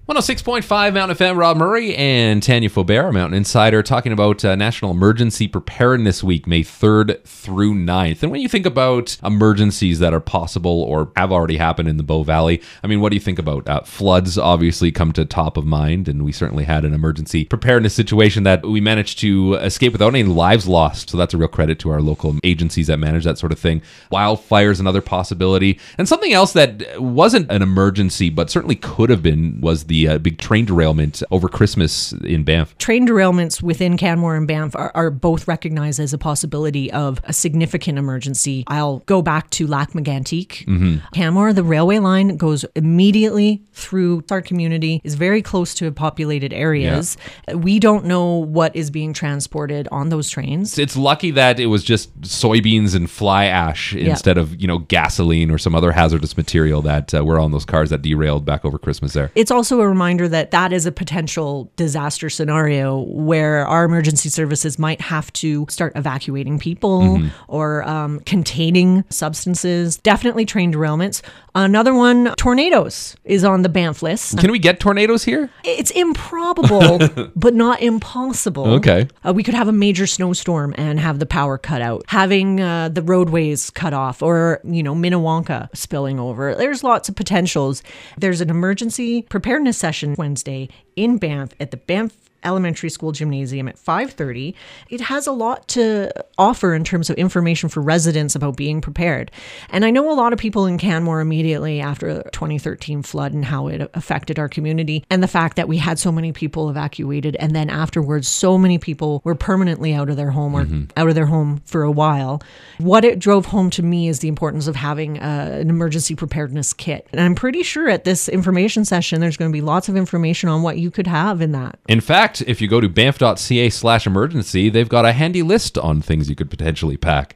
106.5 Mountain FM, Rob Murray and Tanya Faubert, Mountain Insider, talking about National Emergency Preparedness Week, May 3rd through 9th. And when you think about emergencies that are possible or have already happened in the Bow Valley, I mean, what do you think about? Floods obviously come to top of mind, and we certainly had an emergency preparedness situation that we managed to escape without any lives lost. So that's a real credit to our local agencies that manage that sort of thing. Wildfires, another possibility. And something else that wasn't an emergency, but certainly could have been, was the big train derailment over Christmas in Banff. Train derailments within Canmore and Banff are both recognized as a possibility of a significant emergency. I'll go back to Lac-Mégantic. Canmore, the railway line goes immediately through our community, is very close to populated areas. Yeah. We don't know what is being transported on those trains. It's lucky that it was just soybeans and fly ash instead of, gasoline or some other hazardous material that were on those cars that derailed back over Christmas there. It's also a reminder that is a potential disaster scenario where our emergency services might have to start evacuating people or containing substances. Definitely train derailments. Another one, tornadoes is on the Banff list. Can we get tornadoes here? It's improbable, but not impossible. Okay. We could have a major snowstorm and have the power cut out. Having the roadways cut off or, Minnewanka spilling over. There's lots of potentials. There's an emergency preparedness session Wednesday in Banff at the Banff Elementary School Gymnasium at 5:30. It has a lot to offer in terms of information for residents about being prepared. And I know a lot of people in Canmore immediately after the 2013 flood and how it affected our community, and the fact that we had so many people evacuated, and then afterwards so many people were permanently out of their home or out of their home for a while. What it drove home to me is the importance of having an emergency preparedness kit. And I'm pretty sure at this information session there's going to be lots of information on what you could have in that. In fact, if you go to banff.ca/emergency, they've got a handy list on things you could potentially pack.